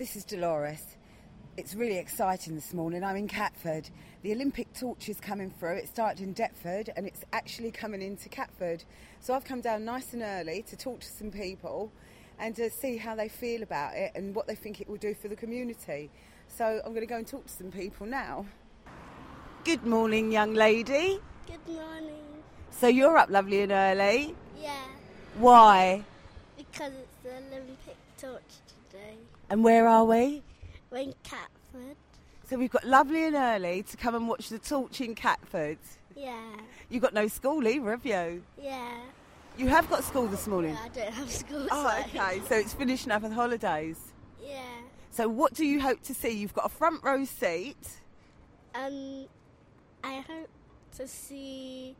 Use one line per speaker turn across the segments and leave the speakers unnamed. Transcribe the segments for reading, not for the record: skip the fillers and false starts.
This is Dolores. It's really exciting this morning. I'm in Catford. The Olympic torch is coming through. It started in Deptford and it's actually coming into Catford. So I've come down nice and early to talk to some people and to see how they feel about it and what they think it will do for the community. So I'm going to go and talk to some people now. Good morning, young lady.
Good morning.
So you're up lovely and early?
Yeah,
Why?
because it's the Olympic torch today.
And where are we?
We're in Catford.
So we've got lovely and early to come and watch the torch in Catford.
Yeah,
You've got no school either, have you?
yeah.
You have got school this morning?
I don't have school.
Oh,
so-
okay. So it's finished now for the holidays.
Yeah.
So what do you hope to see? You've got a front row seat.
I hope to see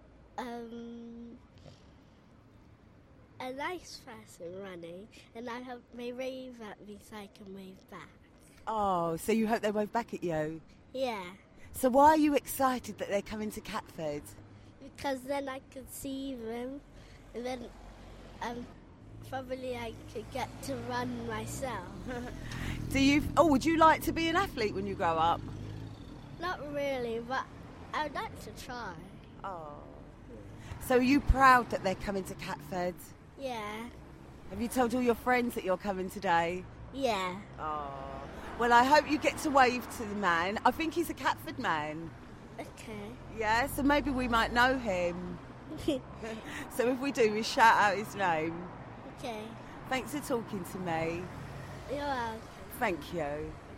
a nice person running, and I hope they wave at me so I can wave back.
Oh, so you hope they wave back at you.
Yeah,
So why are you excited that they're coming to Catford?
because then I could see them, and then probably I could get to run myself.
Would you like to be an athlete when you grow up?
Not really, but I'd like to try.
Oh. So are you proud that they're coming to Catford?
Yeah,
Have you told all your friends that you're coming today?
yeah.
Oh. Well, I hope you get to wave to the man. I think he's a Catford man.
Okay.
Yeah, so maybe we might know him. So if we do, we shout out his name.
Okay.
Thanks for talking to me.
You're welcome.
Thank you.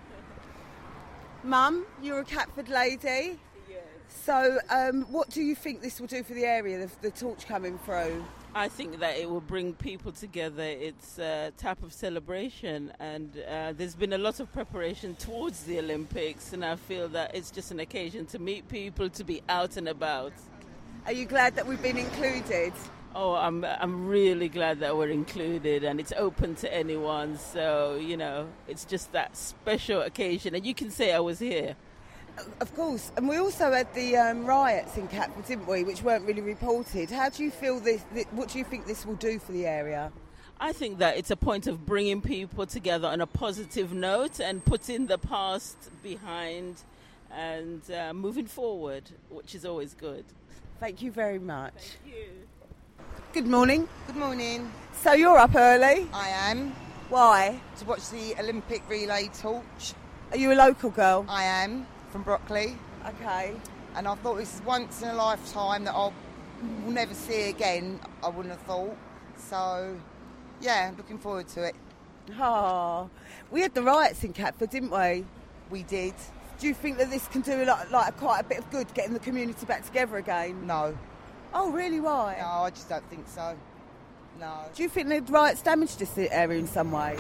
Mum, you're a Catford lady.
Yes.
So what do you think this will do for the area, the torch coming through?
I think that it will bring people together. It's a type of celebration, and there's been a lot of preparation towards the Olympics, and I feel that it's just an occasion to meet people, to be out and about.
Are you glad that we've been included?
Oh, I'm really glad that we're included, and it's open to anyone. So, it's just that special occasion, and you can say I was here.
Of course. And we also had the riots in Catford, didn't we, which weren't really reported. How do you feel what do you think this will do for the area?
I think that it's a point of bringing people together on a positive note and putting the past behind and moving forward, which is always good.
Thank you very much.
Thank you.
Good morning.
Good morning.
So you're up early?
I am
Why?
to watch the Olympic relay torch.
Are you a local girl?
I am from Brockley,
Okay.
and I thought this is once in a lifetime that I'll will never see again. I wouldn't have thought. So, yeah, looking forward to it.
Oh, we had the riots in Catford, didn't we?
We did.
Do you think that this can do quite a bit of good, getting the community back together again?
No,
Oh, really? Why?
no, I just don't think so. No.
Do you think the riots damaged this area in some way?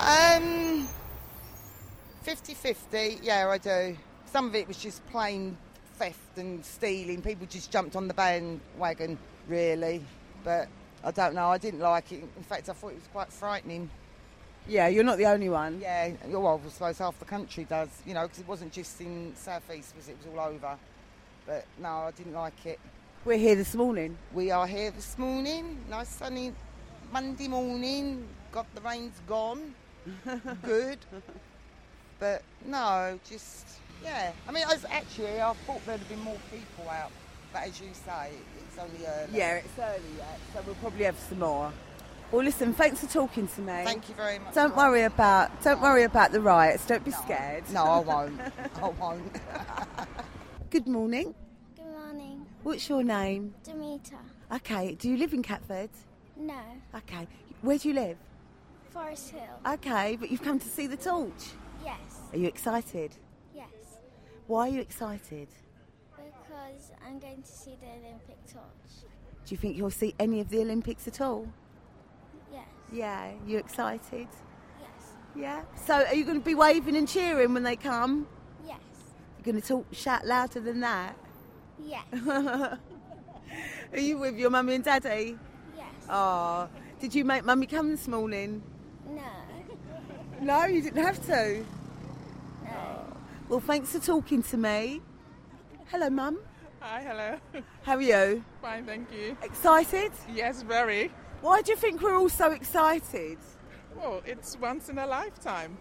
50-50, yeah, I do. Some of it was just plain theft and stealing. People just jumped on the bandwagon, really. But I don't know, I didn't like it. In fact, I thought it was quite frightening.
Yeah, you're not the only one.
Yeah, well, I suppose half the country does, because it wasn't just in South East, it was all over. But no, I didn't like it.
We're here this morning.
We are here this morning, nice sunny Monday morning, got the rain's gone, good. But no, just, yeah. I mean, I thought there'd have been more people out, but as you say, it's only early.
Yeah, it's early yet, so we'll probably have some more. Well, listen, thanks for talking to me.
Thank you very much.
Don't worry about the riots. Don't be scared.
No, I won't. I won't.
Good morning.
Good morning,
What's your name?
Demeter.
Okay. Do you live in Catford?
No,
Okay. Where do you live?
Forest Hill.
Okay, but you've come to see the torch.
Yes,
Are you excited?
yes,
Why are you excited?
because I'm going to see the Olympic torch.
Do you think you'll see any of the Olympics at all?
Yes,
Yeah. You excited?
yes,
Yeah. So are you going to be waving and cheering when they come?
yes,
You're going to shout louder than that?
yes,
Are you with your mummy and daddy?
yes.
Oh, did you make mummy come this morning?
No,
No, you didn't have to.
no.
Well, thanks for talking to me. Hello, Mum.
Hi, hello.
How are you?
Fine, thank you.
Excited?
Yes, very.
Why do you think we're all so excited?
Well, it's once in a lifetime.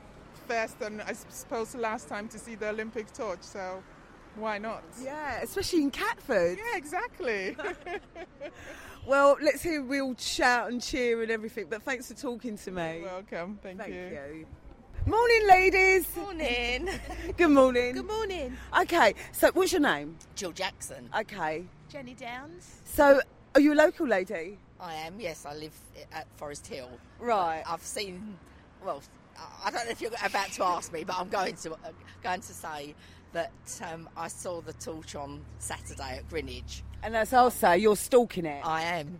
first and I suppose the last time to see the Olympic torch, so why not?
Yeah, especially in Catford.
Yeah, exactly.
Well, let's hear we all shout and cheer and everything, but thanks for talking to me.
You're welcome. Thank you.
you. Morning, ladies.
Morning.
Good morning.
Good morning.
Okay, so what's your name?
Jill Jackson.
Okay.
Jenny Downs.
So, are you a local lady?
I am, yes. I live at Forest Hill.
Right.
I've seen, well, I don't know if you're about to ask me, but I'm going to say that I saw the torch on Saturday at Greenwich.
And as I'll say, you're stalking it.
I am.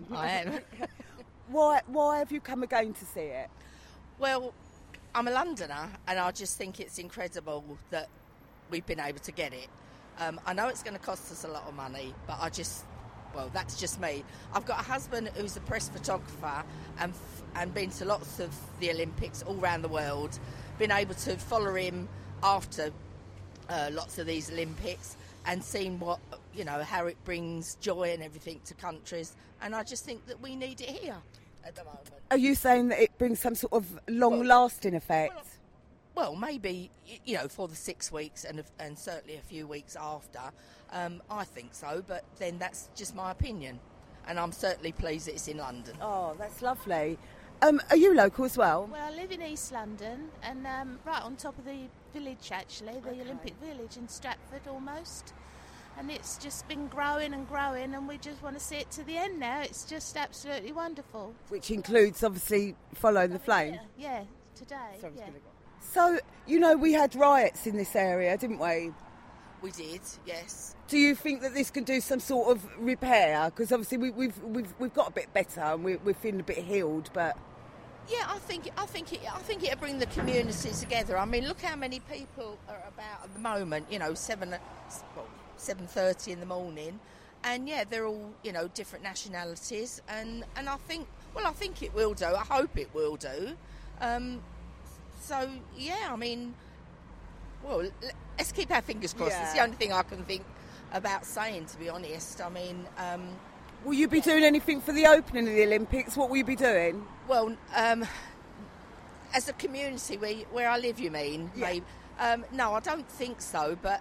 Why have you come again to see it?
Well, I'm a Londoner, and I just think it's incredible that we've been able to get it. I know it's going to cost us a lot of money, but well, that's just me. I've got a husband who's a press photographer and been to lots of the Olympics all around the world, been able to follow him after lots of these Olympics and seen what, how it brings joy and everything to countries. And I just think that we need it here at the moment.
Are you saying that it brings some sort of long-lasting effect?
Well, maybe, for the 6 weeks and certainly a few weeks after. I think so, but then that's just my opinion. And I'm certainly pleased that it's in London.
Oh, that's lovely. Are you local as well?
Well, I live in East London and right on top of the village, actually, the Olympic Village in Stratford almost. And it's just been growing and growing, and we just want to see it to the end now. It's just absolutely wonderful.
Which includes, obviously, following the flame.
Yeah, today. Yeah.
So, we had riots in this area, didn't we?
We did, yes.
Do you think that this can do some sort of repair? Because obviously we've got a bit better and we're feeling a bit healed, but
yeah, I think it'll bring the community together. I mean, look how many people are about at the moment. 7:30 in the morning, and yeah, they're all different nationalities, and I think it will do. I hope it will do. So yeah, I mean, well, let's keep our fingers crossed.
Yeah.
It's the only thing I can think about saying, to be honest. I mean,
will you be doing anything for the opening of the Olympics? What will you be doing?
Well, as a community where I live, you mean?
Yeah.
Maybe, no, I don't think so. But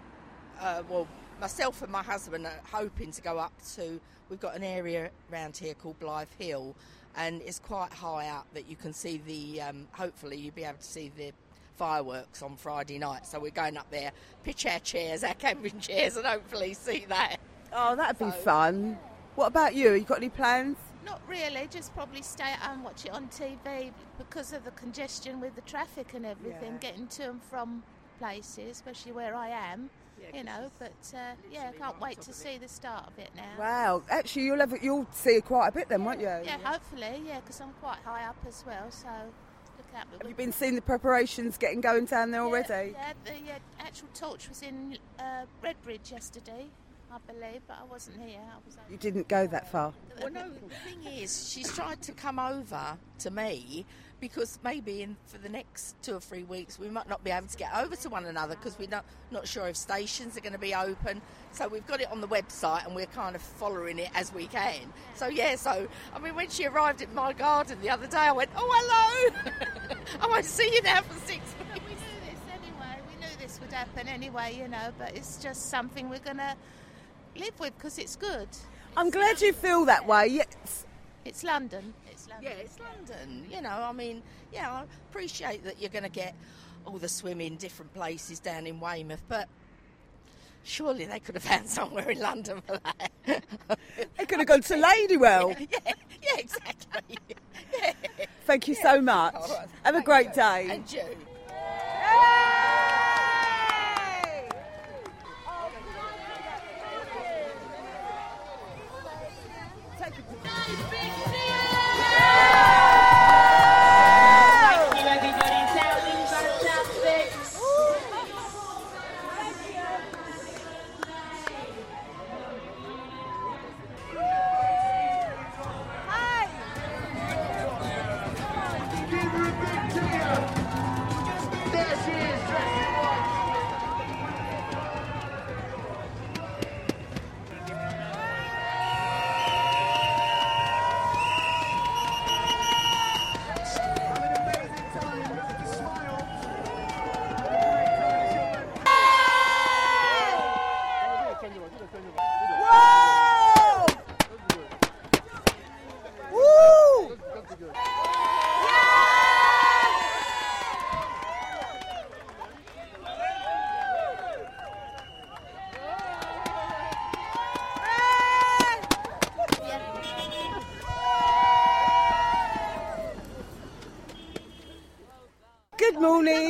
myself and my husband are hoping to go up to. We've got an area around here called Blythe Hill, and it's quite high up that you can see the. Hopefully, you'll be able to see the fireworks on Friday night. So we're going up there, pitch our chairs, our camping chairs, and hopefully see that.
Oh, that'd be fun. What about you? You got any plans?
Not really, just probably stay at home, watch it on TV because of the congestion with the traffic and everything, getting to and from places, especially where I am, but I can't wait to see the start of it now.
Wow, actually you'll see it quite a bit then, won't you?
Yeah, hopefully, because I'm quite high up as well, so look out.
Have you been seeing the preparations getting going down there already?
Yeah, the actual torch was in Redbridge yesterday, I believe, but I wasn't here.
You didn't go that far?
Well, no, the thing is, she's tried to come over to me because maybe for the next 2 or 3 weeks we might not be able to get over to one another because we're not sure if stations are going to be open. So we've got it on the website and we're kind of following it as we can. So, I mean, when she arrived at my garden the other day, I went, oh, hello! I won't see you now for 6 weeks.
We knew this anyway. We knew this would happen anyway, but it's just something we're going to live with because it's good.
I'm glad you feel that way. Yes.
It's London.
Yeah, it's London. I mean, I appreciate that you're going to get all the swim in different places down in Weymouth, but surely they could have found somewhere in London for that.
They could have gone to Ladywell.
Yeah, exactly. Yeah.
Thank you so much.
Right.
Have a great day.
And you.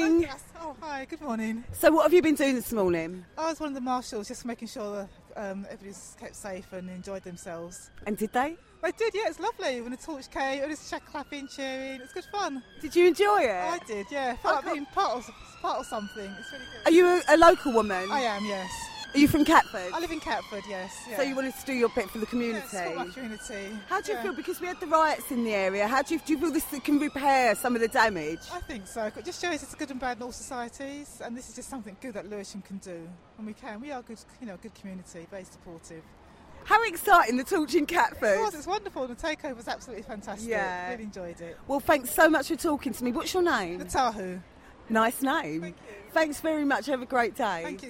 morning.
Oh, hi, good morning.
So what have you been doing this morning?
I was one of the marshals, just making sure that everybody's kept safe and enjoyed themselves.
And did they?
They did, yeah, it's lovely. When the torch came, it was clapping, cheering. It's good fun.
Did you enjoy it?
I did, yeah. Felt like being part of something. It's really good.
Are you a local woman?
I am, yes.
Are you from Catford?
I live in Catford, yes. Yeah.
So you wanted to do your bit for the community?
Yeah, support my community.
How do you feel? Because we had the riots in the area. Do you feel this can repair some of the damage?
I think so. It just shows it's good and bad in all societies, and this is just something good that Lewisham can do, and we can. We are good, good community, very supportive.
How exciting, the torch in Catford.
It was, it's wonderful. The takeover was absolutely fantastic.
Yeah.
Really enjoyed it.
Well, thanks so much for talking to me. What's your name?
The Tahu.
Nice name.
Thank you.
Thanks very much. Have a great day.
Thank you.